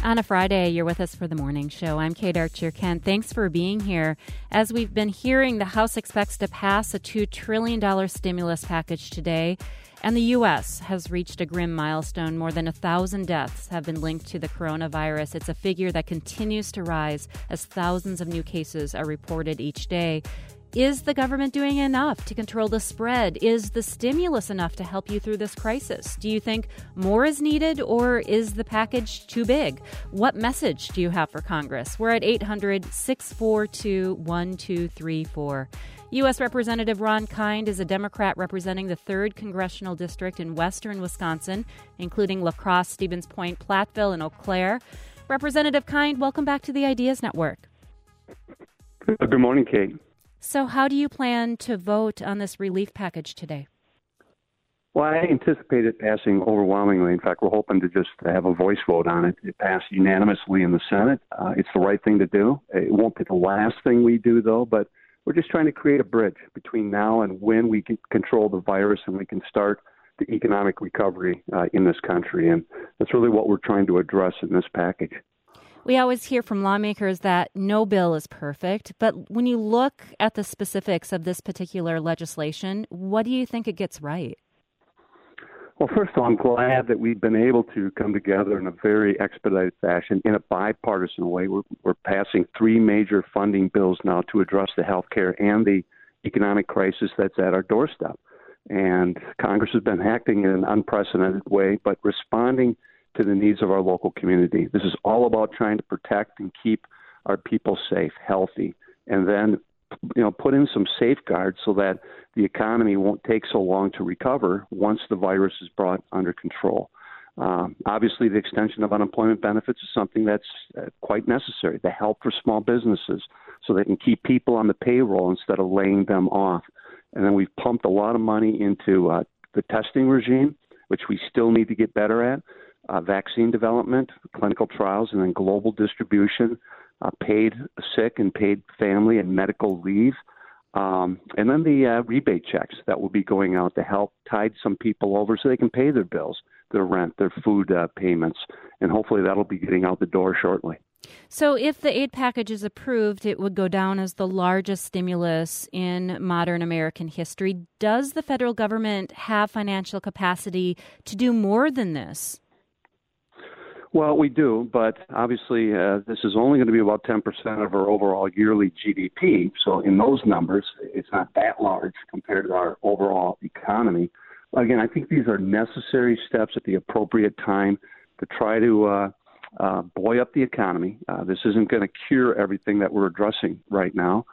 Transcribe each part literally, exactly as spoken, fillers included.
On a Friday, you're with us for the morning show. I'm Kate Archer-Kent. Thanks for being here. As we've been hearing, the House expects to pass a two trillion dollars stimulus package today, and the U S has reached a grim milestone. More than one thousand deaths have been linked to the coronavirus. It's a figure that continues to rise as thousands of new cases are reported each day. Is the government doing enough to control the spread? Is the stimulus enough to help you through this crisis? Do you think more is needed, or is the package too big? What message do you have for Congress? We're at eight hundred, six four two, one two three four. U S. Representative Ron Kind is a Democrat representing the third Congressional District in western Wisconsin, including La Crosse, Stevens Point, Platteville, and Eau Claire. Representative Kind, welcome back to the Ideas Network. Good morning, Kate. So how do you plan to vote on this relief package today? Well, I anticipate it passing overwhelmingly. In fact, we're hoping to just have a voice vote on it. It passed unanimously in the Senate. Uh, it's the right thing to do. It won't be the last thing we do, though, but we're just trying to create a bridge between now and when we can control the virus and we can start the economic recovery uh, in this country. And that's really what we're trying to address in this package. We always hear from lawmakers that no bill is perfect, but when you look at the specifics of this particular legislation, what do you think it gets right? Well, first of all, I'm glad that we've been able to come together in a very expedited fashion in a bipartisan way. We're, we're passing three major funding bills now to address the health care and the economic crisis that's at our doorstep. And Congress has been acting in an unprecedented way, but responding to the needs of our local community. This is all about trying to protect and keep our people safe, healthy, and then, you know, put in some safeguards so that the economy won't take so long to recover once the virus is brought under control. Um, obviously, the extension of unemployment benefits is something that's uh, quite necessary, the help for small businesses so they can keep people on the payroll instead of laying them off. And then we've pumped a lot of money into uh, the testing regime, which we still need to get better at. Uh, vaccine development, clinical trials, and then global distribution, uh, paid sick and paid family and medical leave, um, and then the uh, rebate checks that will be going out to help tide some people over so they can pay their bills, their rent, their food uh, payments, and hopefully that'll be getting out the door shortly. So if the aid package is approved, it would go down as the largest stimulus in modern American history. Does the federal government have financial capacity to do more than this? Well, we do, but obviously uh, this is only going to be about ten percent of our overall yearly G D P. So in those numbers, it's not that large compared to our overall economy. Again, I think these are necessary steps at the appropriate time to try to uh, uh, buoy up the economy. Uh, this isn't going to cure everything that we're addressing right now,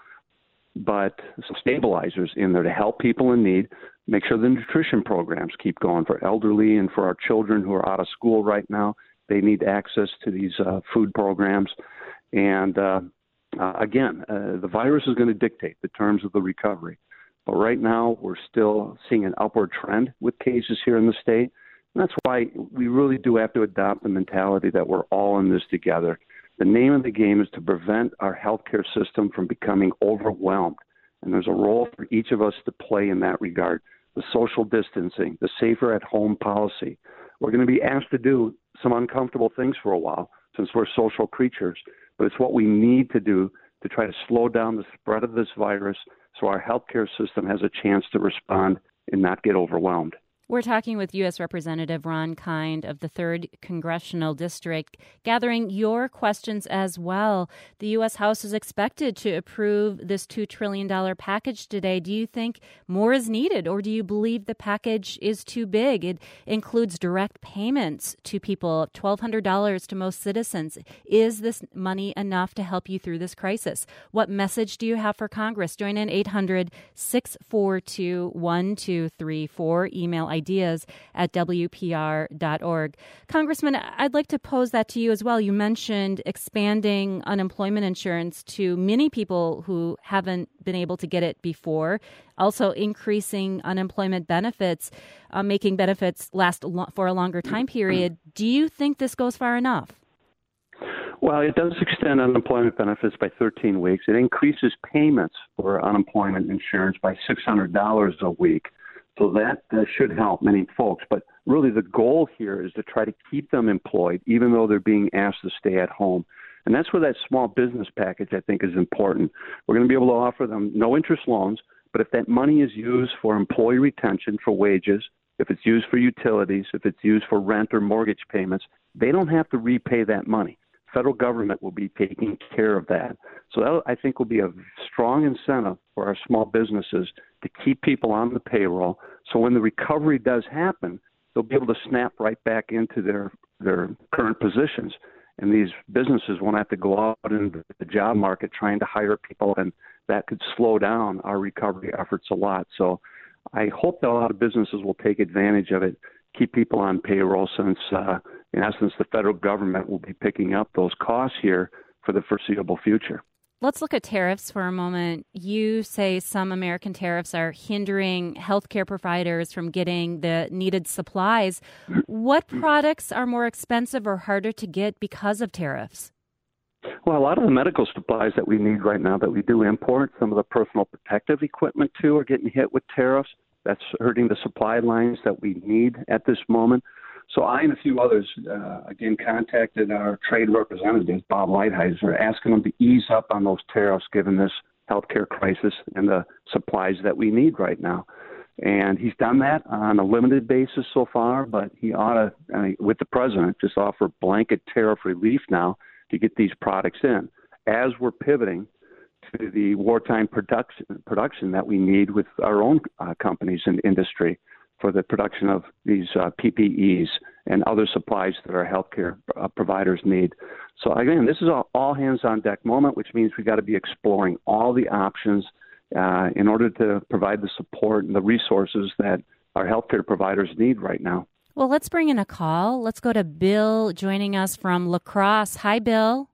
but some stabilizers in there to help people in need, make sure the nutrition programs keep going for elderly and for our children who are out of school right now. They need access to these uh, food programs. And uh, uh, again, uh, the virus is going to dictate the terms of the recovery. But right now, we're still seeing an upward trend with cases here in the state. And that's why we really do have to adopt the mentality that we're all in this together. The name of the game is to prevent our healthcare system from becoming overwhelmed. And there's a role for each of us to play in that regard. The social distancing, the safer at home policy. We're going to be asked to do some uncomfortable things for a while since we're social creatures, but it's what we need to do to try to slow down the spread of this virus so our healthcare system has a chance to respond and not get overwhelmed. We're talking with U S. Representative Ron Kind of the third Congressional District, gathering your questions as well. The U S. House is expected to approve this two trillion dollars package today. Do you think more is needed, or do you believe the package is too big? It includes direct payments to people, twelve hundred dollars to most citizens. Is this money enough to help you through this crisis? What message do you have for Congress? Join in eight hundred, six four two, one two three four. Email ideas at W P R dot org. Congressman, I'd like to pose that to you as well. You mentioned expanding unemployment insurance to many people who haven't been able to get it before, also increasing unemployment benefits, uh, making benefits last lo- for a longer time period. Do you think this goes far enough? Well, it does extend unemployment benefits by thirteen weeks. It increases payments for unemployment insurance by six hundred dollars a week. So that uh, should help many folks. But really the goal here is to try to keep them employed, even though they're being asked to stay at home. And that's where that small business package, I think, is important. We're going to be able to offer them no interest loans, but if that money is used for employee retention, for wages, if it's used for utilities, if it's used for rent or mortgage payments, they don't have to repay that money. Federal government will be taking care of that. So that, I think, will be a strong incentive for our small businesses to keep people on the payroll. So when the recovery does happen, they'll be able to snap right back into their, their current positions. And these businesses won't have to go out into the job market trying to hire people, and that could slow down our recovery efforts a lot. So I hope that a lot of businesses will take advantage of it, keep people on payroll, since, uh, in essence, the federal government will be picking up those costs here for the foreseeable future. Let's look at tariffs for a moment. You say some American tariffs are hindering healthcare providers from getting the needed supplies. What products are more expensive or harder to get because of tariffs? Well, a lot of the medical supplies that we need right now that we do import, some of the personal protective equipment, too, are getting hit with tariffs. That's hurting the supply lines that we need at this moment. So I and a few others, uh, again, contacted our trade representative, Bob Lighthizer, asking them to ease up on those tariffs given this healthcare crisis and the supplies that we need right now. And he's done that on a limited basis so far, but he ought to, I mean, with the president, just offer blanket tariff relief now to get these products in, as we're pivoting to the wartime production production that we need with our own uh, companies and industry for the production of these uh, P P Es and other supplies that our healthcare uh, providers need. So again, this is an all hands on deck moment, which means we've got to be exploring all the options uh, in order to provide the support and the resources that our healthcare providers need right now. Well, let's bring in a call. Let's go to Bill joining us from La Crosse. Hi, Bill.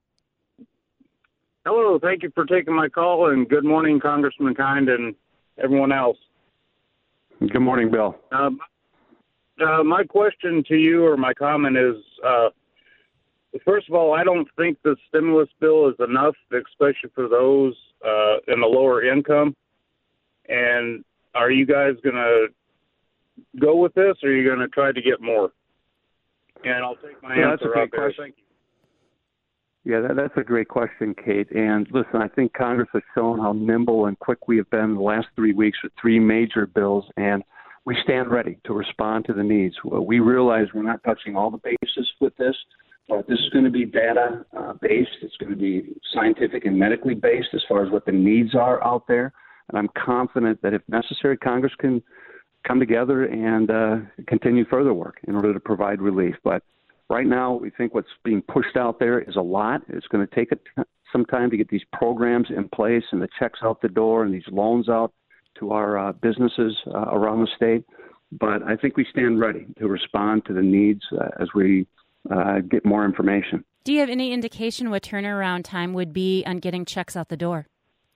Hello. Thank you for taking my call, and good morning, Congressman Kind and everyone else. Good morning, Bill. Um, uh, my question to you, or my comment, is, uh, first of all, I don't think the stimulus bill is enough, especially for those uh, in the lower income. And are you guys going to go with this, or are you going to try to get more? And I'll take my yeah, answer out there. Thank you. Yeah, that, that's a great question, Kate. And listen, I think Congress has shown how nimble and quick we have been in the last three weeks with three major bills, and we stand ready to respond to the needs. We realize we're not touching all the bases with this, but this is going to be data-based. Uh, it's going to be scientific and medically based as far as what the needs are out there. And I'm confident that if necessary, Congress can come together and uh, continue further work in order to provide relief. But right now, we think what's being pushed out there is a lot. It's going to take a t- some time to get these programs in place and the checks out the door and these loans out to our uh, businesses uh, around the state. But I think we stand ready to respond to the needs uh, as we uh, get more information. Do you have any indication what turnaround time would be on getting checks out the door?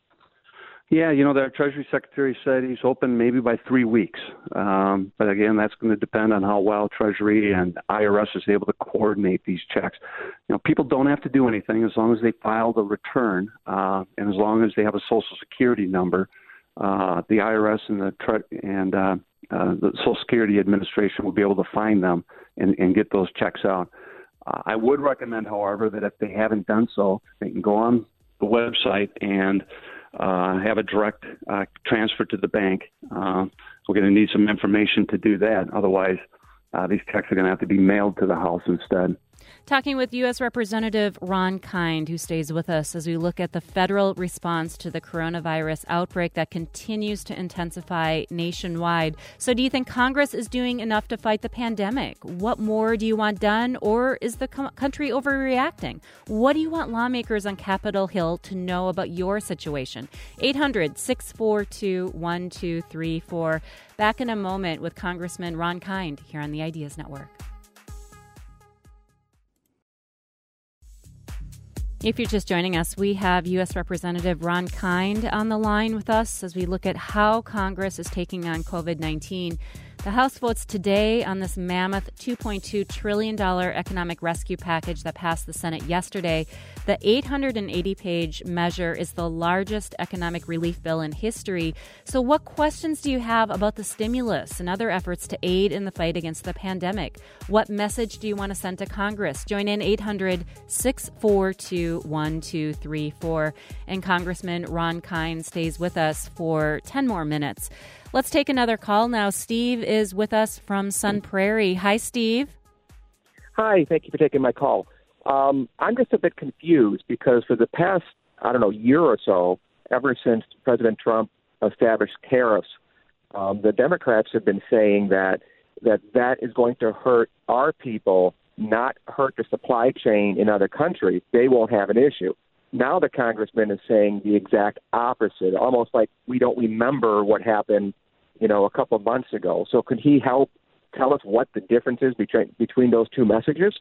Yeah, you know, the Treasury Secretary said he's open maybe by three weeks. Um, but again, that's going to depend on how well Treasury and I R S is able to coordinate these checks. You know, people don't have to do anything as long as they file the return uh, and as long as they have a Social Security number. Uh, the I R S and the tre- and uh, uh, the Social Security Administration will be able to find them and, and get those checks out. Uh, I would recommend, however, that if they haven't done so, they can go on the website and Uh, have a direct uh, transfer to the bank. Uh, we're going to need some information to do that. Otherwise, uh, these checks are going to have to be mailed to the house instead. Talking with U S Representative Ron Kind, who stays with us as we look at the federal response to the coronavirus outbreak that continues to intensify nationwide. So do you think Congress is doing enough to fight the pandemic? What more do you want done, or is the com- country overreacting? What do you want lawmakers on Capitol Hill to know about your situation? eight hundred, six four two, one two three four. Back in a moment with Congressman Ron Kind here on the Ideas Network. If you're just joining us, we have U S Representative Ron Kind on the line with us as we look at how Congress is taking on covid nineteen. The House votes today on this mammoth two point two trillion dollars economic rescue package that passed the Senate yesterday. The eight hundred eighty page measure is the largest economic relief bill in history. So what questions do you have about the stimulus and other efforts to aid in the fight against the pandemic? What message do you want to send to Congress? Join in eight hundred, six four two, one two three four. And Congressman Ron Kind stays with us for ten more minutes. Let's take another call now. Steve is with us from Sun Prairie. Hi, Steve. Hi, thank you for taking my call. Um, I'm just a bit confused because for the past, I don't know, year or so, ever since President Trump established tariffs, um, the Democrats have been saying that, that that is going to hurt our people, not hurt the supply chain in other countries. They won't have an issue. Now the congressman is saying the exact opposite, almost like we don't remember what happened, you know, a couple of months ago. So could he help tell us what the difference is between between those two messages?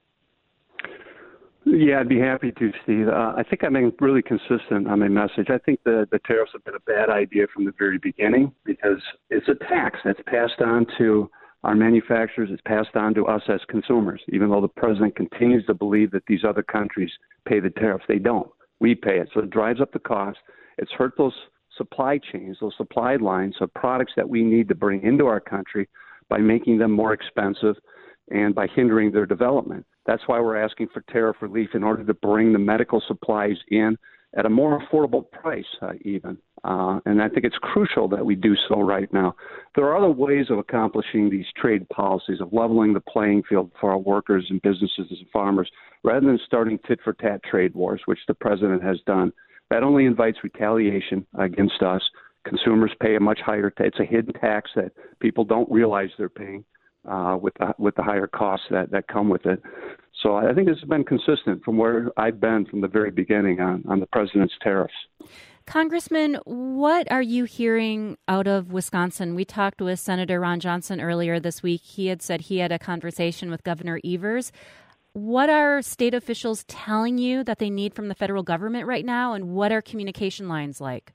Yeah, I'd be happy to, Steve. Uh, I think I've been really consistent on my message. I think the, the tariffs have been a bad idea from the very beginning because it's a tax that's passed on to our manufacturers, it's passed on to us as consumers, even though the president continues to believe that these other countries pay the tariffs. They don't. We pay it. So it drives up the cost. It's hurt those supply chains, those supply lines of products that we need to bring into our country by making them more expensive and by hindering their development. That's why we're asking for tariff relief in order to bring the medical supplies in at a more affordable price, uh, even. Uh, and I think it's crucial that we do so right now. There are other ways of accomplishing these trade policies, of leveling the playing field for our workers and businesses and farmers, rather than starting tit-for-tat trade wars, which the president has done. That only invites retaliation against us. Consumers pay a much higher tax. It's a hidden tax that people don't realize they're paying uh, with the, with the higher costs that, that come with it. So I think this has been consistent from where I've been from the very beginning on, on the president's tariffs. Congressman, what are you hearing out of Wisconsin? We talked with Senator Ron Johnson earlier this week. He had said he had a conversation with Governor Evers. What are state officials telling you that they need from the federal government right now, and what are communication lines like?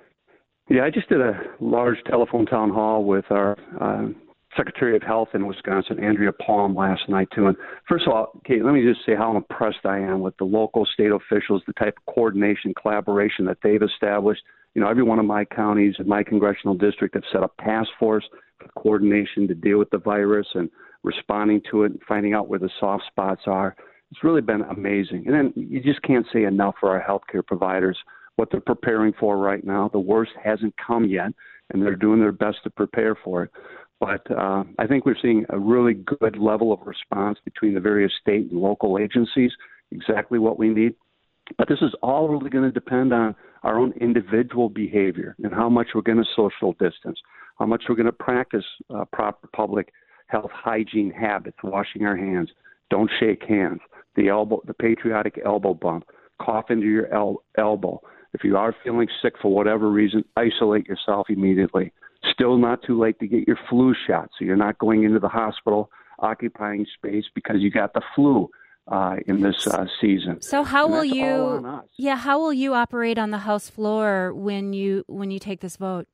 Yeah, I just did a large telephone town hall with our uh, Secretary of Health in Wisconsin, Andrea Palm, last night, too. And first of all, Kate, let me just say how impressed I am with the local state officials, the type of coordination, collaboration that they've established. You know, every one of my counties in my congressional district have set up task force for coordination to deal with the virus and responding to it and finding out where the soft spots are. It's really been amazing. And then you just can't say enough for our healthcare providers, what they're preparing for right now. The worst hasn't come yet, and they're doing their best to prepare for it. But uh, I think we're seeing a really good level of response between the various state and local agencies, exactly what we need. But this is all really going to depend on our own individual behavior and how much we're going to social distance, how much we're going to practice uh, proper public health hygiene habits, washing our hands, don't shake hands, the elbow, the patriotic elbow bump, cough into your el- elbow. If you are feeling sick for whatever reason, isolate yourself immediately. Still not too late to get your flu shot, so you're not going into the hospital occupying space because you got the flu uh, in this uh, season. So how and will that's you? all on us. Yeah, how will you operate on the House floor when you when you take this vote?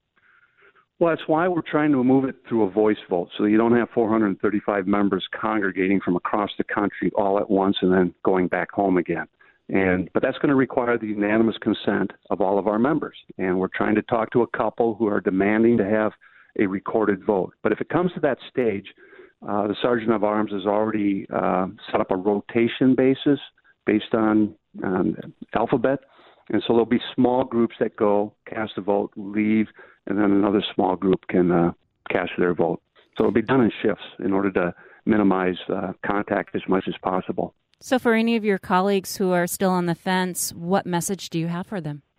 Well, that's why we're trying to move it through a voice vote, so you don't have four hundred thirty-five members congregating from across the country all at once and then going back home again. And but that's going to require the unanimous consent of all of our members. And we're trying to talk to a couple who are demanding to have a recorded vote. But if it comes to that stage, uh, the Sergeant of Arms has already uh, set up a rotation basis based on um, alphabet. And so there'll be small groups that go, cast a vote, leave, and then another small group can uh, cast their vote. So it'll be done in shifts in order to minimize uh, contact as much as possible. So for any of your colleagues who are still on the fence, what message do you have for them?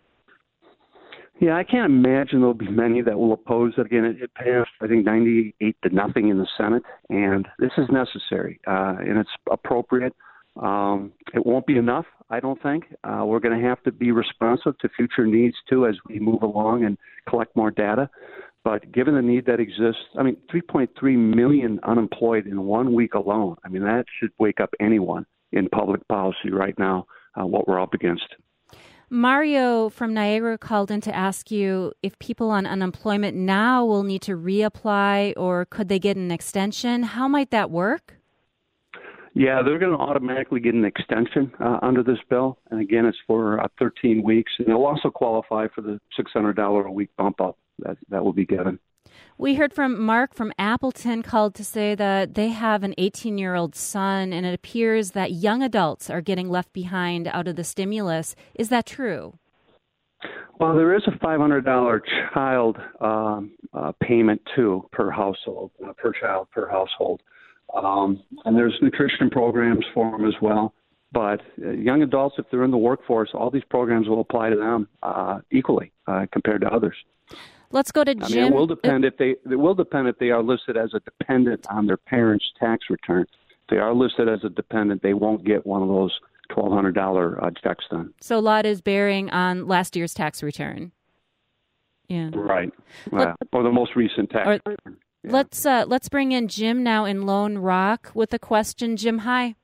Yeah, I can't imagine there'll be many that will oppose it. Again, it, it passed, I think, ninety-eight to nothing in the Senate, and this is necessary, uh, and it's appropriate. Um, it won't be enough, I don't think. Uh, we're going to have to be responsive to future needs, too, as we move along and collect more data. But given the need that exists, I mean, three point three million unemployed in one week alone, I mean, that should wake up anyone in public policy right now, uh, what we're up against. Mario from Niagara called in to ask you if people on unemployment now will need to reapply or could they get an extension? How might that work? Yeah, they're going to automatically get an extension uh, under this bill. And again, it's for uh, thirteen weeks. And they'll also qualify for the six hundred dollars a week bump up that, that will be given. We heard from Mark from Appleton called to say that they have an eighteen-year-old son, and it appears that young adults are getting left behind out of the stimulus. Is that true? Well, there is a five hundred dollars child um, uh, payment, too, per household, uh, per child, per household. Um, and there's nutrition programs for them as well. But uh, young adults, if they're in the workforce, all these programs will apply to them uh, equally uh, compared to others. Let's go to Jim. I mean, it will depend if they it will depend if they are listed as a dependent on their parents' tax return. If they are listed as a dependent, they won't get one of those twelve hundred dollars uh, checks done. So a lot is bearing on last year's tax return. Yeah. Right. Uh, or the most recent tax or, return. Yeah. Let's uh, let's bring in Jim now in Lone Rock with a question. Jim, hi.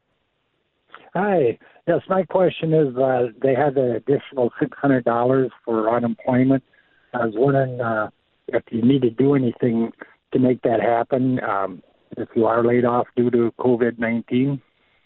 Hi. Yes, my question is uh, they had the additional six hundred dollars for unemployment. I was wondering uh, if you need to do anything to make that happen, um, if you are laid off due to COVID nineteen.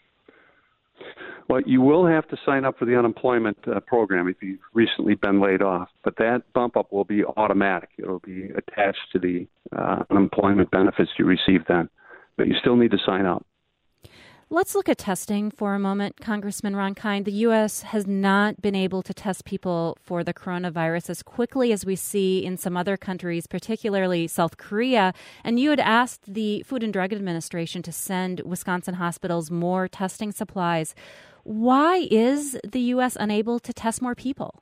Well, you will have to sign up for the unemployment uh, program if you've recently been laid off, but that bump up will be automatic. It will be attached to the uh, unemployment benefits you receive then, but you still need to sign up. Let's look at testing for a moment, Congressman Ron Kind. The U S has not been able to test people for the coronavirus as quickly as we see in some other countries, particularly South Korea. And you had asked the Food and Drug Administration to send Wisconsin hospitals more testing supplies. Why is the U S unable to test more people?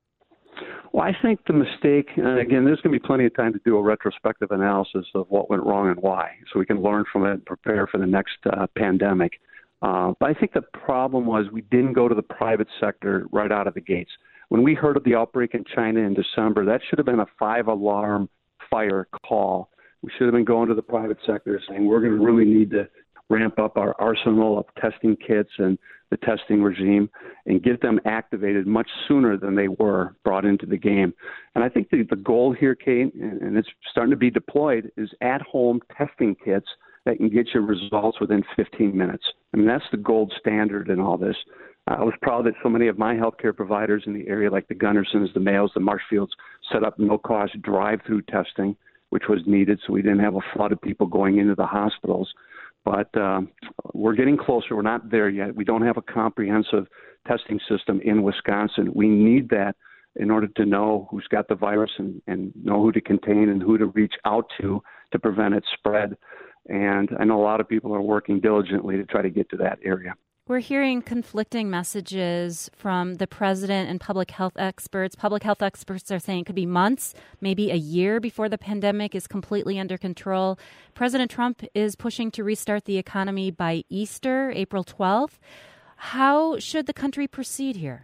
Well, I think the mistake, and again, there's going to be plenty of time to do a retrospective analysis of what went wrong and why, so we can learn from it and prepare for the next uh, pandemic. Uh, but I think the problem was we didn't go to the private sector right out of the gates. When we heard of the outbreak in China in December, that should have been a five-alarm fire call. We should have been going to the private sector saying we're going to really need to ramp up our arsenal of testing kits and the testing regime and get them activated much sooner than they were brought into the game. And I think the, the goal here, Kate, and it's starting to be deployed, is at-home testing kits that can get you results within fifteen minutes. I mean, that's the gold standard in all this. I was proud that so many of my healthcare providers in the area, like the Gunnarsons, the Mayos, the Marshfields, set up no-cost drive-through testing, which was needed so we didn't have a flood of people going into the hospitals. But um, we're getting closer. We're not there yet. We don't have a comprehensive testing system in Wisconsin. We need that in order to know who's got the virus and, and know who to contain and who to reach out to to prevent its spread. And I know a lot of people are working diligently to try to get to that area. We're hearing conflicting messages from the president and public health experts. Public health experts are saying it could be months, maybe a year before the pandemic is completely under control. President Trump is pushing to restart the economy by Easter, April twelfth. How should the country proceed here?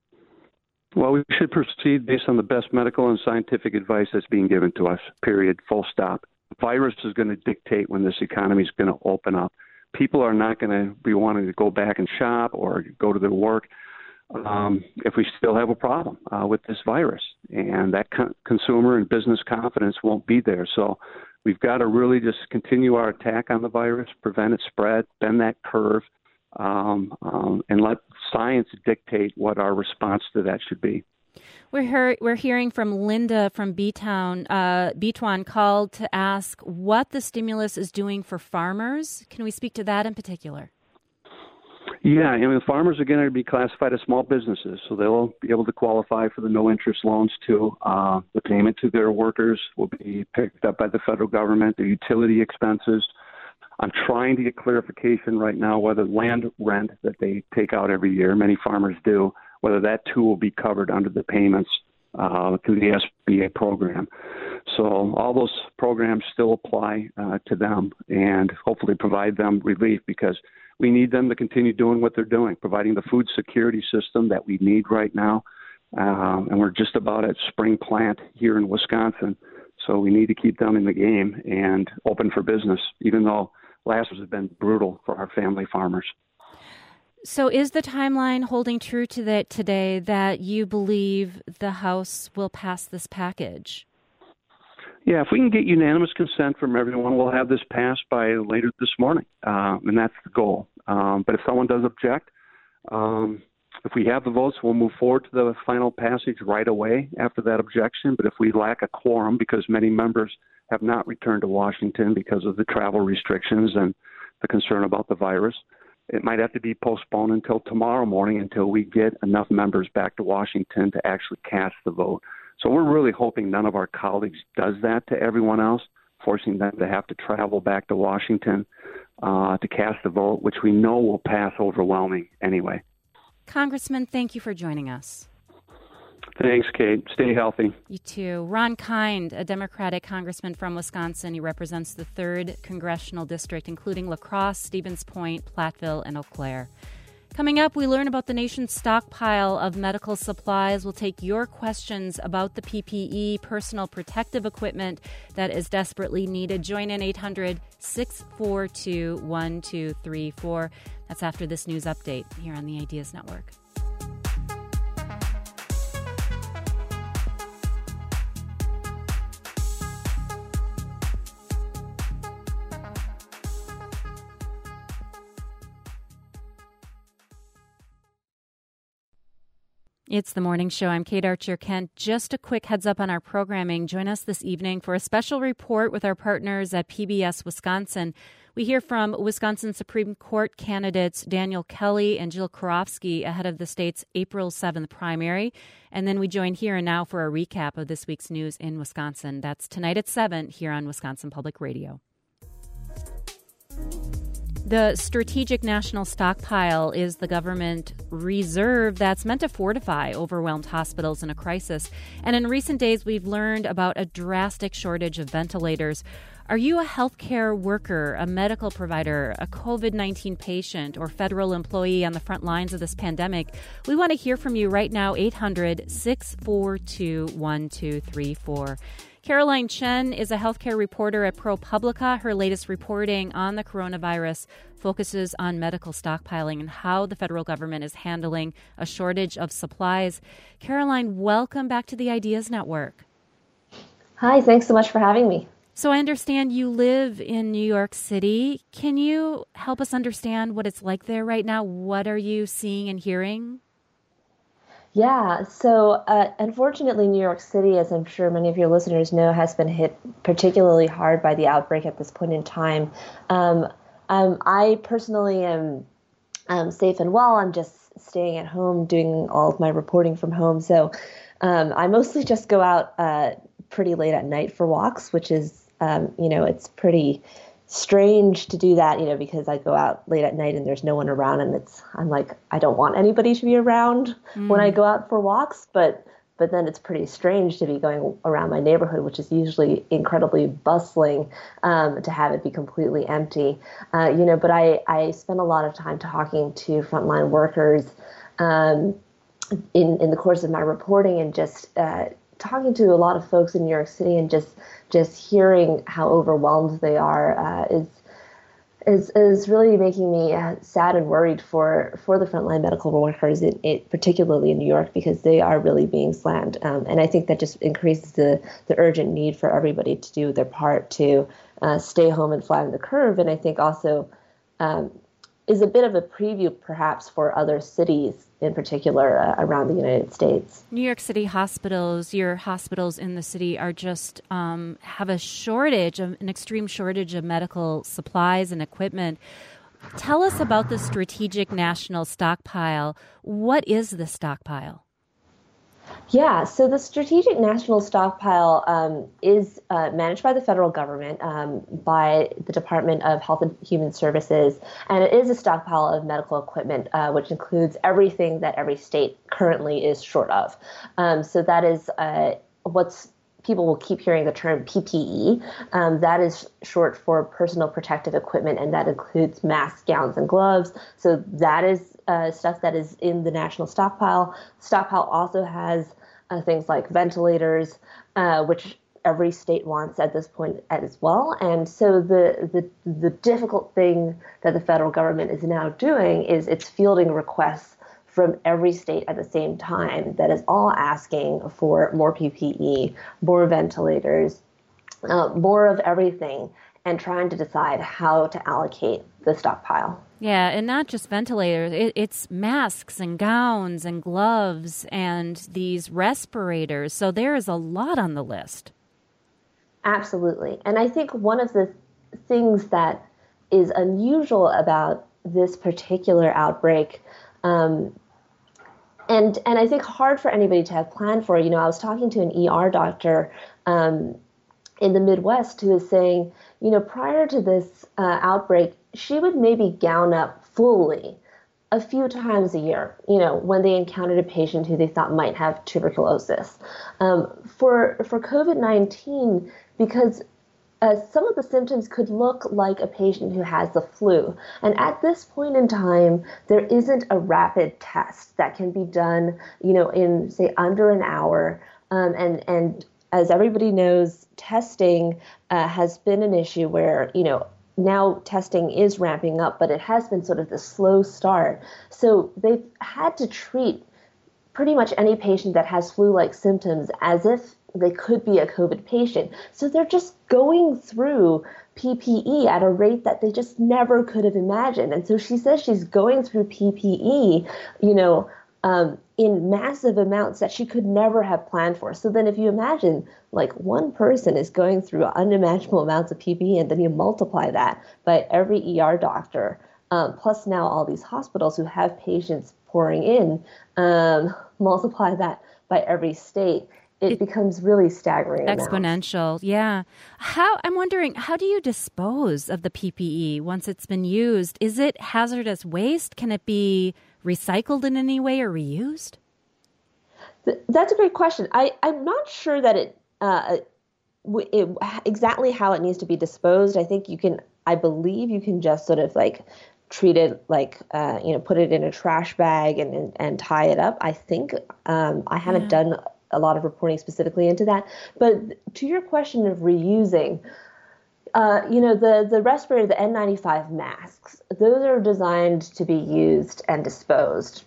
Well, we should proceed based on the best medical and scientific advice that's being given to us, period, full stop. The virus is going to dictate when this economy is going to open up. People are not going to be wanting to go back and shop or go to their work um, if we still have a problem uh, with this virus. And that co- consumer and business confidence won't be there. So we've got to really just continue our attack on the virus, prevent its spread, bend that curve, um, um, and let science dictate what our response to that should be. We're hear- we're hearing from Linda from B-Town, uh, B-Twan called to ask what the stimulus is doing for farmers. Can we speak to that in particular? Yeah, I mean, farmers are going to be classified as small businesses, so they'll be able to qualify for the no-interest loans, too. Uh, the payment to their workers will be picked up by the federal government, their utility expenses. I'm trying to get clarification right now whether land rent that they take out every year, many farmers do, whether that too will be covered under the payments uh, through the S B A program. So all those programs still apply uh, to them and hopefully provide them relief because we need them to continue doing what they're doing, providing the food security system that we need right now. Um, and we're just about at spring plant here in Wisconsin. So we need to keep them in the game and open for business, even though last year has been brutal for our family farmers. So is the timeline holding true to that today that you believe the House will pass this package? Yeah, if we can get unanimous consent from everyone, we'll have this passed by later this morning, uh, and that's the goal. Um, but if someone does object, um, if we have the votes, we'll move forward to the final passage right away after that objection. But if we lack a quorum, because many members have not returned to Washington because of the travel restrictions and the concern about the virus, it might have to be postponed until tomorrow morning until we get enough members back to Washington to actually cast the vote. So we're really hoping none of our colleagues does that to everyone else, forcing them to have to travel back to Washington uh, to cast the vote, which we know will pass overwhelming anyway. Congressman, thank you for joining us. Thanks, Kate. Stay healthy. You too. Ron Kind, a Democratic congressman from Wisconsin. He represents the third Congressional District, including La Crosse, Stevens Point, Platteville, and Eau Claire. Coming up, we learn about the nation's stockpile of medical supplies. We'll take your questions about the P P E, personal protective equipment that is desperately needed. Join in eight hundred, six four two, one two three four. That's after this news update here on the Ideas Network. It's the morning show. I'm Kate Archer-Kent. Just a quick heads up on our programming. Join us this evening for a special report with our partners at P B S Wisconsin. We hear from Wisconsin Supreme Court candidates Daniel Kelly and Jill Karofsky ahead of the state's April seventh primary. And then we join Here and Now for a recap of this week's news in Wisconsin. That's tonight at seven here on Wisconsin Public Radio. The Strategic National Stockpile is the government reserve that's meant to fortify overwhelmed hospitals in a crisis. And in recent days, we've learned about a drastic shortage of ventilators. Are you a healthcare worker, a medical provider, a covid nineteen patient, or federal employee on the front lines of this pandemic? We want to hear from you right now, eight hundred, six four two, one two three four. Caroline Chen is a healthcare reporter at ProPublica. Her latest reporting on the coronavirus focuses on medical stockpiling and how the federal government is handling a shortage of supplies. Caroline, welcome back to the Ideas Network. Hi, thanks so much for having me. So I understand you live in New York City. Can you help us understand what it's like there right now? What are you seeing and hearing? Yeah, so uh, unfortunately, New York City, as I'm sure many of your listeners know, has been hit particularly hard by the outbreak at this point in time. Um, um, I personally am um, safe and well. I'm just staying at home, doing all of my reporting from home. So um, I mostly just go out uh, pretty late at night for walks, which is, um, you know, it's pretty strange to do that, you know, because I go out late at night and there's no one around, and it's, I'm like, I don't want anybody to be around mm. when I go out for walks, but, but then it's pretty strange to be going around my neighborhood, which is usually incredibly bustling, um, to have it be completely empty, uh, you know, but I, I spend a lot of time talking to frontline workers, um, in, in the course of my reporting, and just, uh, talking to a lot of folks in New York City, and just just hearing how overwhelmed they are uh, is is is really making me uh, sad and worried for for the frontline medical workers, in, it, particularly in New York, because they are really being slammed. Um, and I think that just increases the the urgent need for everybody to do their part to uh, stay home and flatten the curve. And I think also um, is a bit of a preview, perhaps, for other cities in particular uh, around the United States. New York City hospitals, your hospitals in the city are just um, have a shortage, of, an extreme shortage of medical supplies and equipment. Tell us about the Strategic National Stockpile. What is the stockpile? Yeah, so the Strategic National Stockpile um, is uh, managed by the federal government, um, by the Department of Health and Human Services, and it is a stockpile of medical equipment, uh, which includes everything that every state currently is short of. Um, so that is uh, what's people will keep hearing the term P P E. Um, that is short for personal protective equipment, and that includes masks, gowns, and gloves. So that is uh, stuff that is in the national stockpile. Stockpile also has uh, things like ventilators, uh, which every state wants at this point as well. And so the, the the difficult thing that the federal government is now doing is it's fielding requests from every state at the same time that is all asking for more P P E, more ventilators, uh, more of everything, and trying to decide how to allocate the stockpile. Yeah, and not just ventilators. It, it's masks and gowns and gloves and these respirators. So there is a lot on the list. Absolutely. And I think one of the things that is unusual about this particular outbreak, um, and and I think hard for anybody to have planned for, you know, I was talking to an E R doctor um, in the Midwest who was saying, you know, prior to this uh, outbreak, she would maybe gown up fully a few times a year, you know, when they encountered a patient who they thought might have tuberculosis. Um, for for COVID nineteen, because uh, some of the symptoms could look like a patient who has the flu. And at this point in time, there isn't a rapid test that can be done, you know, in, say, under an hour. Um, and, and as everybody knows, testing uh, has been an issue where, you know, now testing is ramping up, but it has been sort of the slow start. So they've had to treat pretty much any patient that has flu-like symptoms as if they could be a COVID patient. So they're just going through P P E at a rate that they just never could have imagined. And so she says she's going through P P E, you know, um, in massive amounts that she could never have planned for. So then if you imagine like one person is going through unimaginable amounts of P P E, and then you multiply that by every E R doctor, um, plus now all these hospitals who have patients pouring in, um, multiply that by every state, it, it becomes really staggering. Exponential, amounts. Yeah. How I'm wondering, how do you dispose of the P P E once it's been used? Is it hazardous waste? Can it be recycled in any way or reused? That's a great question. I, I'm not sure that it, uh, it exactly how it needs to be disposed. I think you can, I believe you can just sort of like treat it like, uh, you know, put it in a trash bag and, and, and tie it up. I think um, I haven't yeah. done a lot of reporting specifically into that. But to your question of reusing, Uh, you know, the, the respirator, the N ninety-five masks, those are designed to be used and disposed.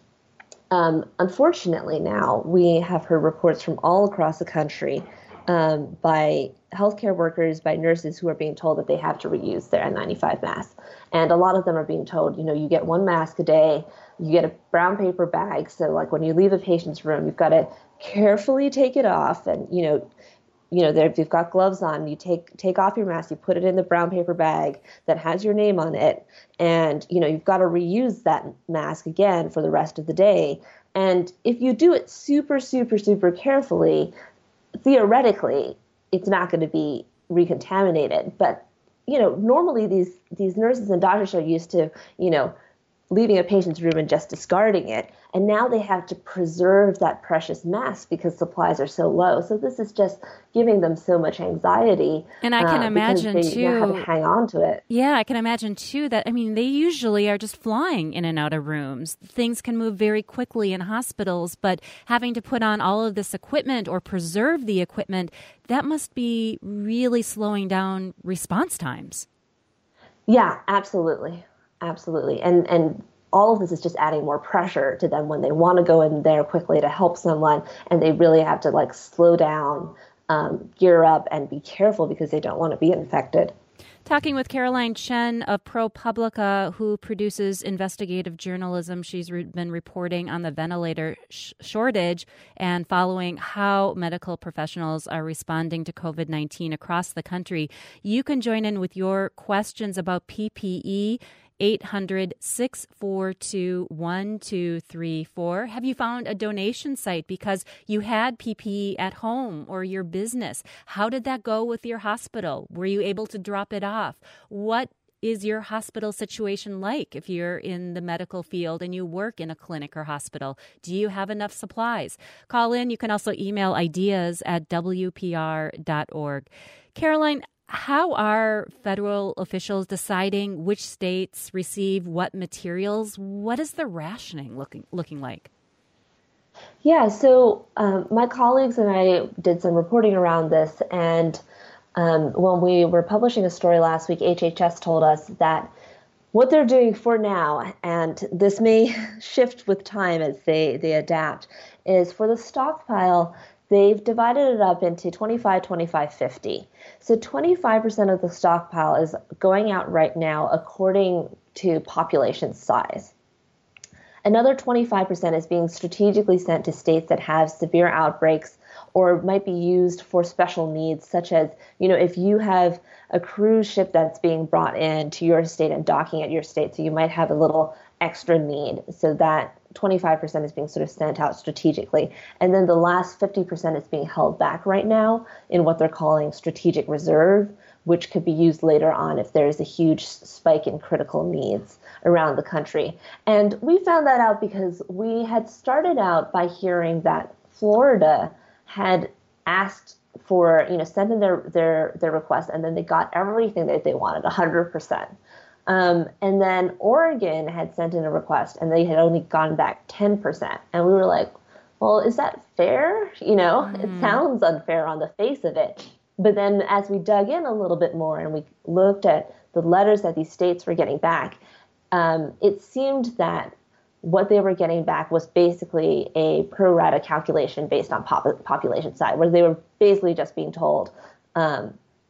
Um, unfortunately, now we have heard reports from all across the country um, by healthcare workers, by nurses who are being told that they have to reuse their N ninety-five masks. And a lot of them are being told, you know, you get one mask a day, you get a brown paper bag. So like when you leave a patient's room, you've got to carefully take it off and, you know, You know, if you've got gloves on, you take take off your mask, you put it in the brown paper bag that has your name on it, and, you know, you've got to reuse that mask again for the rest of the day. And if you do it super, super, super carefully, theoretically, it's not going to be recontaminated. But, you know, normally these, these nurses and doctors are used to, you know, leaving a patient's room and just discarding it. And now they have to preserve that precious mask because supplies are so low. So this is just giving them so much anxiety. And I can uh, imagine, they too. Now have to hang on to it. Yeah, I can imagine, too, that, I mean, they usually are just flying in and out of rooms. Things can move very quickly in hospitals, but having to put on all of this equipment or preserve the equipment, that must be really slowing down response times. Yeah, absolutely. Absolutely. And and all of this is just adding more pressure to them when they want to go in there quickly to help someone, and they really have to like slow down, um, gear up, and be careful because they don't want to be infected. Talking with Caroline Chen of ProPublica, who produces investigative journalism. She's re- been reporting on the ventilator sh- shortage and following how medical professionals are responding to COVID nineteen across the country. You can join in with your questions about P P E. eight hundred, six four two, one two three four. Have you found a donation site because you had P P E at home or your business? How did that go with your hospital? Were you able to drop it off? What is your hospital situation like if you're in the medical field and you work in a clinic or hospital? Do you have enough supplies? Call in. You can also email ideas at W P R dot org. Caroline, how are federal officials deciding which states receive what materials? What is the rationing looking looking like? Yeah, so um, my colleagues and I did some reporting around this, and um, when we were publishing a story last week, H H S told us that what they're doing for now, and this may shift with time as they, they adapt, is for the stockpile, they've divided it up into twenty-five, twenty-five, fifty. So twenty-five percent of the stockpile is going out right now according to population size. Another twenty-five percent is being strategically sent to states that have severe outbreaks or might be used for special needs, such as, you know, if you have a cruise ship that's being brought in to your state and docking at your state, so you might have a little extra need. So that twenty-five percent is being sort of sent out strategically. And then the last fifty percent is being held back right now in what they're calling strategic reserve, which could be used later on if there is a huge spike in critical needs around the country. And we found that out because we had started out by hearing that Florida had asked for, you know, sent in their, their, their request, and then they got everything that they wanted, one hundred percent. Um, and then Oregon had sent in a request, and they had only gotten back ten percent. And we were like, well, is that fair? You know, mm. It sounds unfair on the face of it. But then as we dug in a little bit more and we looked at the letters that these states were getting back, um, it seemed that what they were getting back was basically a pro rata calculation based on pop- population size, where they were basically just being told, um,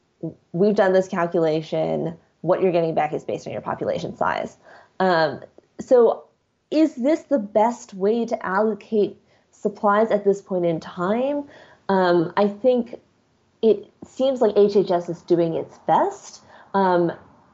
we've done this calculation, what you're getting back is based on your population size. Um, so is this the best way to allocate supplies at this point in time? Um, I think it seems like H H S is doing its best. Um,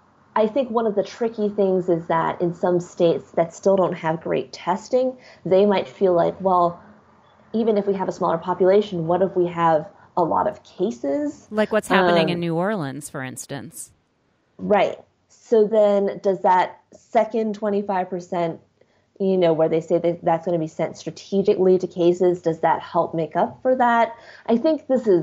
I think one of the tricky things is that in some states that still don't have great testing, they might feel like, well, even if we have a smaller population, what if we have a lot of cases? Like what's happening um, in New Orleans, for instance. Right. So then does that second twenty-five percent, you know, where they say that that's going to be sent strategically to cases, does that help make up for that? I think this is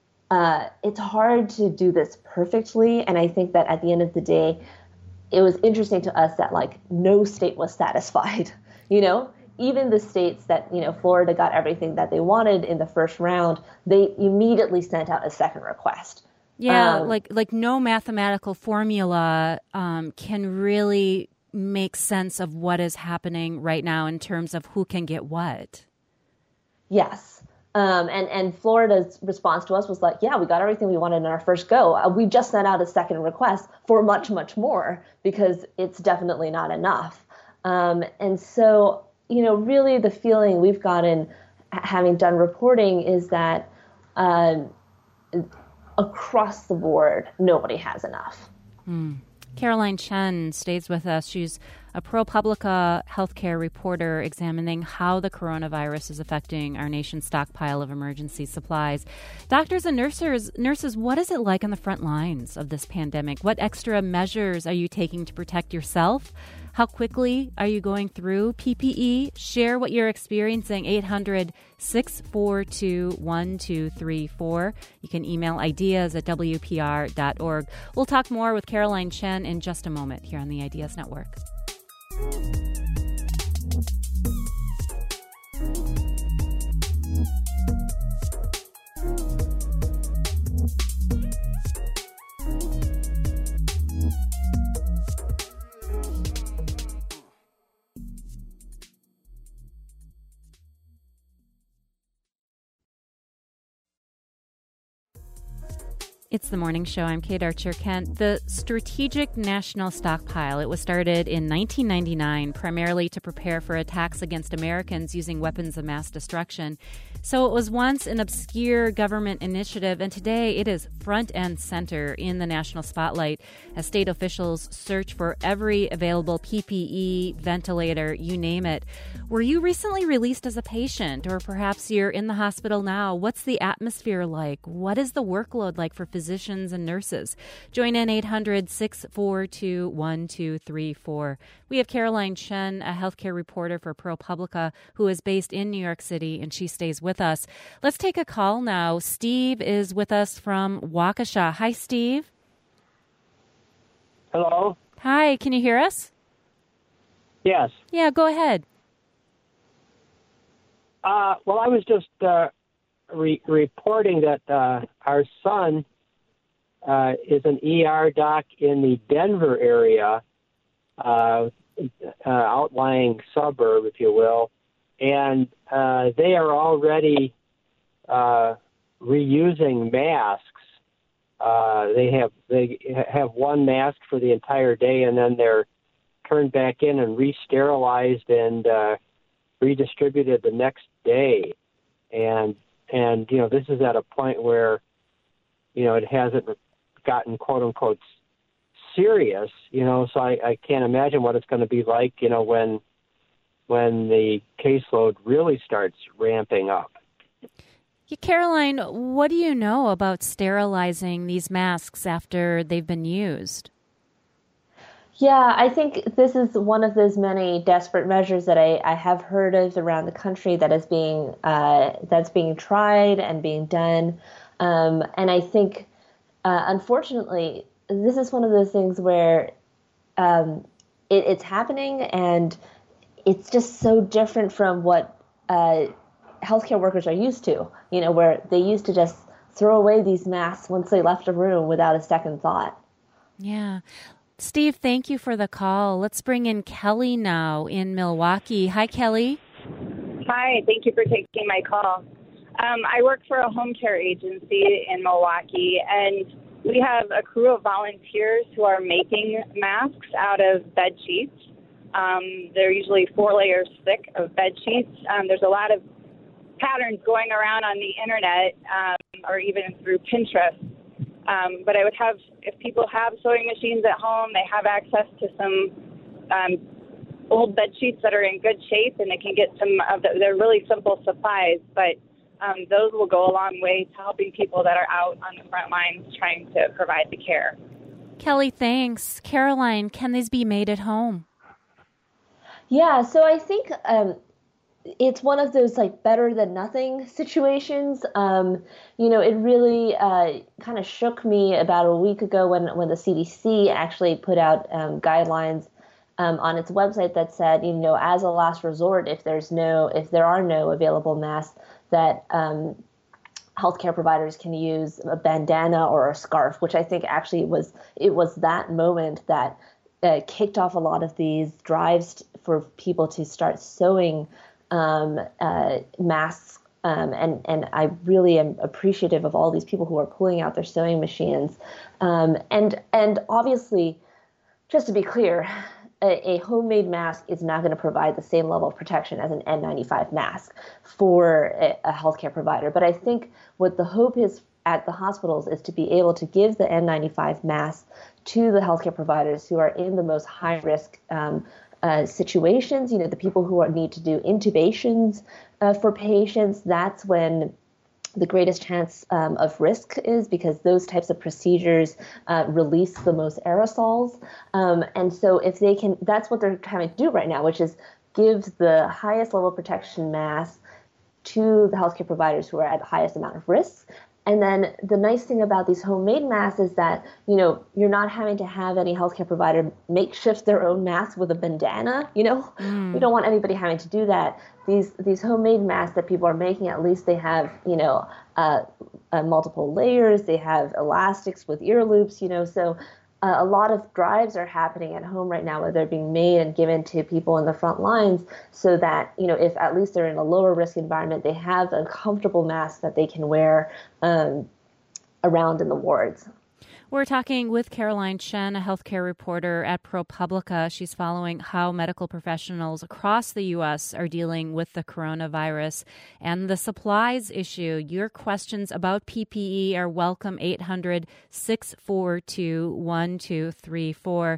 Uh, it's hard to do this perfectly, and I think that at the end of the day, it was interesting to us that, like, no state was satisfied. You know, even the states that, you know, Florida got everything that they wanted in the first round, they immediately sent out a second request. Yeah, um, like like no mathematical formula um, can really make sense of what is happening right now in terms of who can get what. Yes. Um, and, and Florida's response to us was like, yeah, we got everything we wanted in our first go. Uh, we just sent out a second request for much, much more because it's definitely not enough. Um, and so, you know, really the feeling we've gotten having done reporting is that um, across the board, nobody has enough. Hmm. Caroline Chen stays with us. She's a ProPublica healthcare reporter examining how the coronavirus is affecting our nation's stockpile of emergency supplies. Doctors and nurses, nurses, what is it like on the front lines of this pandemic? What extra measures are you taking to protect yourself? How quickly are you going through P P E? Share what you're experiencing. eight hundred, six four two, one two three four. You can email ideas at W P R dot org. We'll talk more with Caroline Chen in just a moment here on the Ideas Network. It's the morning show. I'm Kate Archer-Kent. The Strategic National Stockpile, it was started in nineteen ninety-nine, primarily to prepare for attacks against Americans using weapons of mass destruction. So it was once an obscure government initiative, and today it is front and center in the national spotlight as state officials search for every available P P E, ventilator, you name it. Were you recently released as a patient, or perhaps you're in the hospital now? What's the atmosphere like? What is the workload like for physicians and nurses? Join in eight hundred, six four two, one two three four. We have Caroline Chen, a healthcare reporter for ProPublica, who is based in New York City, and she stays with us. Let's take a call now. Steve is with us from Waukesha. Hi, Steve. Hello. Hi, can you hear us? Yes. Yeah, go ahead. Uh, well, I was just uh, re- reporting that uh, our son uh, is an E R doc in the Denver area, uh, uh, outlying suburb, if you will, and uh, they are already uh, reusing masks. Uh, they have they have one mask for the entire day, and then they're turned back in and re-sterilized and uh, redistributed the next day. And and you know, this is at a point where, you know, it hasn't gotten quote unquote serious. You know, so I, I can't imagine what it's going to be like. You know, when when the caseload really starts ramping up. Yeah, Caroline, what do you know about sterilizing these masks after they've been used? Yeah, I think this is one of those many desperate measures that I, I have heard of around the country that is being uh, that's being tried and being done. Um, and I think, uh, unfortunately, this is one of those things where um, it, it's happening, and it's just so different from what uh, healthcare workers are used to, you know, where they used to just throw away these masks once they left a room without a second thought. Yeah. Steve, thank you for the call. Let's bring in Kelly now in Milwaukee. Hi, Kelly. Hi, thank you for taking my call. Um, I work for a home care agency in Milwaukee, and we have a crew of volunteers who are making masks out of bed sheets. Um, they're usually four layers thick of bed sheets. Um, there's a lot of patterns going around on the internet um, or even through Pinterest. Um, but I would have, if people have sewing machines at home, they have access to some um, old bed sheets that are in good shape, and they can get some of the, they're really simple supplies, but um, those will go a long way to helping people that are out on the front lines trying to provide the care. Kelly, thanks. Caroline, can these be made at home? Yeah, so I think um, it's one of those like better than nothing situations. Um, you know, it really uh, kind of shook me about a week ago when, when the C D C actually put out um, guidelines um, on its website that said, you know, as a last resort, if there's no, if there are no available masks, that um, healthcare providers can use a bandana or a scarf, which I think actually was, it was that moment that uh, kicked off a lot of these drives for people to start sewing um, uh, masks. Um, and, and I really am appreciative of all these people who are pulling out their sewing machines. Um, and, and obviously, just to be clear, a, a homemade mask is not going to provide the same level of protection as an N ninety-five mask for a, a healthcare provider. But I think what the hope is at the hospitals is to be able to give the N ninety-five mask to the healthcare providers who are in the most high risk um, uh, situations. You know, the people who are, need to do intubations uh, for patients. That's when the greatest chance um, of risk is, because those types of procedures uh, release the most aerosols. Um, and so if they can, that's what they're trying to do right now, which is give the highest level of protection mask to the healthcare providers who are at the highest amount of risk. And then the nice thing about these homemade masks is that, you know, you're not having to have any healthcare provider makeshift their own mask with a bandana. You know, mm. we don't want anybody having to do that. These these homemade masks that people are making, at least they have, you know, uh, uh, multiple layers. They have elastics with ear loops, you know, so uh, a lot of drives are happening at home right now where they're being made and given to people in the front lines so that, you know, if at least they're in a lower risk environment, they have a comfortable mask that they can wear um, around in the wards. We're talking with Caroline Chen, a healthcare reporter at ProPublica. She's following how medical professionals across the U S are dealing with the coronavirus and the supplies issue. Your questions about P P E are welcome, eight hundred, six four two, one two three four.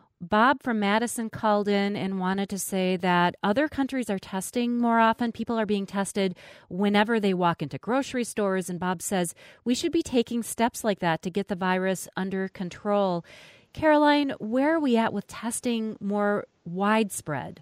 Bob from Madison called in and wanted to say that other countries are testing more often. People are being tested whenever they walk into grocery stores. And Bob says we should be taking steps like that to get the virus under control. Caroline, where are we at with testing more widespread?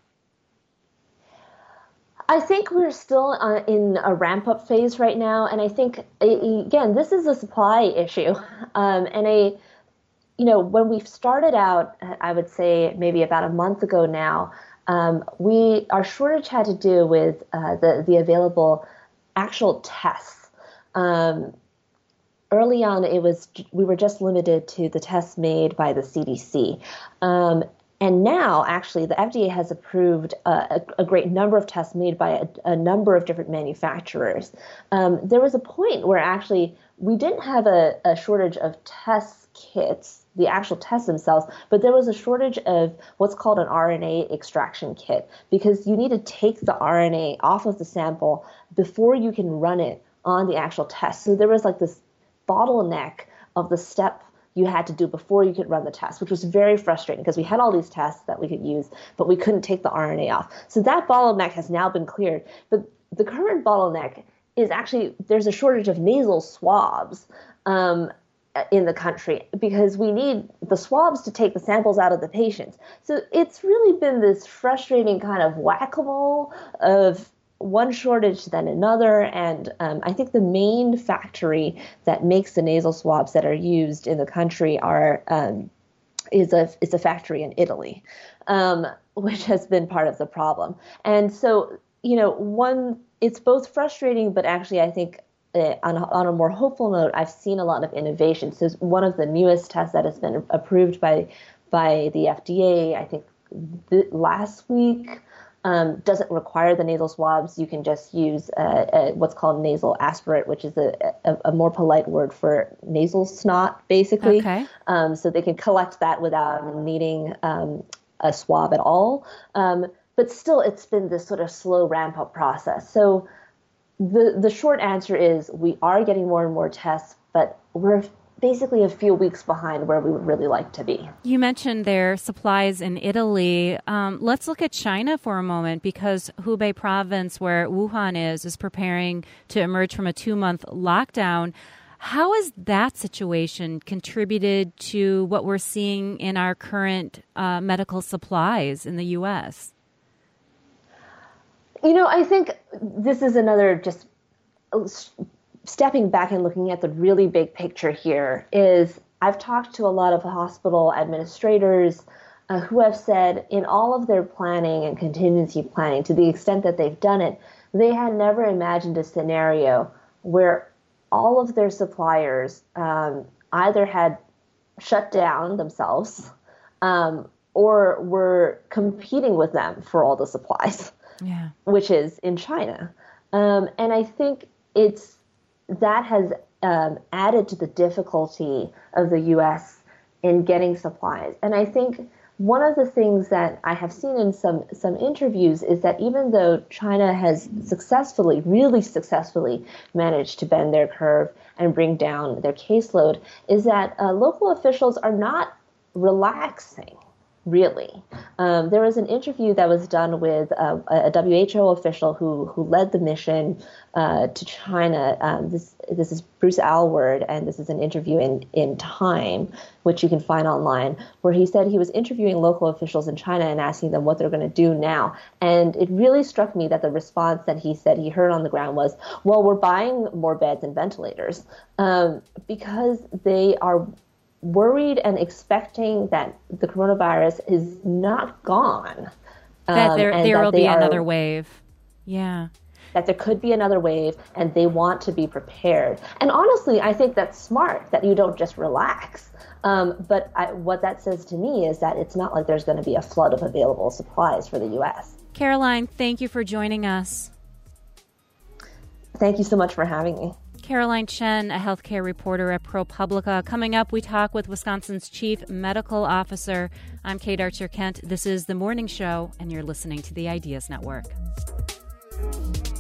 I think we're still uh, in a ramp-up phase right now. And I think, again, this is a supply issue. Um, and a You know, when we started out, I would say maybe about a month ago now, Um, we our shortage had to do with uh, the the available actual tests. Um, early on, it was we were just limited to the tests made by the C D C. Um, And now, actually, the F D A has approved uh, a, a great number of tests made by a, a number of different manufacturers. Um, there was a point where actually we didn't have a, a shortage of test kits, the actual tests themselves, but there was a shortage of what's called an R N A extraction kit, because you need to take the R N A off of the sample before you can run it on the actual test. So there was like this bottleneck of the step you had to do before you could run the test, which was very frustrating because we had all these tests that we could use, but we couldn't take the R N A off. So that bottleneck has now been cleared. But the current bottleneck is actually there's a shortage of nasal swabs um, in the country because we need the swabs to take the samples out of the patients. So it's really been this frustrating kind of whack-a-mole of one shortage then another, and um, I think the main factory that makes the nasal swabs that are used in the country are um, is a is a factory in Italy, um, which has been part of the problem. And so, you know, one it's both frustrating, but actually I think uh, on, on a more hopeful note, I've seen a lot of innovation. So one of the newest tests that has been approved by by the F D A, I think th- last week. Um, doesn't require the nasal swabs. You can just use uh, a, what's called nasal aspirate, which is a, a, a more polite word for nasal snot, basically. Okay. Um, so they can collect that without needing um, a swab at all. Um, but still, it's been this sort of slow ramp-up process. So the the short answer is we are getting more and more tests, but we're basically a few weeks behind where we would really like to be. You mentioned their supplies in Italy. Um, let's look at China for a moment, because Hubei province, where Wuhan is, is preparing to emerge from a two-month lockdown. How has that situation contributed to what we're seeing in our current uh, medical supplies in the U S? You know, I think this is another just stepping back and looking at the really big picture here is I've talked to a lot of hospital administrators uh, who have said in all of their planning and contingency planning, to the extent that they've done it, they had never imagined a scenario where all of their suppliers um, either had shut down themselves um, or were competing with them for all the supplies, yeah. which is in China. Um, and I think it's that has um, added to the difficulty of the U S in getting supplies. And I think one of the things that I have seen in some, some interviews is that even though China has successfully, really successfully managed to bend their curve and bring down their caseload, is that uh, local officials are not relaxing. Really. Um, there was an interview that was done with uh, a W H O official who who led the mission uh, to China. Um, this this is Bruce Aylward, and this is an interview in, in Time, which you can find online, where he said he was interviewing local officials in China and asking them what they're going to do now. And it really struck me that the response that he said he heard on the ground was, well, we're buying more beds and ventilators um, because they are worried and expecting that the coronavirus is not gone. That um, there, and there that will they be are, another wave. Yeah. That there could be another wave, and they want to be prepared. And honestly, I think that's smart, that you don't just relax. Um, but I, what that says to me is that it's not like there's going to be a flood of available supplies for the U S. Caroline, thank you for joining us. Thank you so much for having me. Caroline Chen, a healthcare reporter at ProPublica. Coming up, we talk with Wisconsin's Chief Medical Officer. I'm Kate Archer-Kent. This is The Morning Show, and you're listening to the Ideas Network.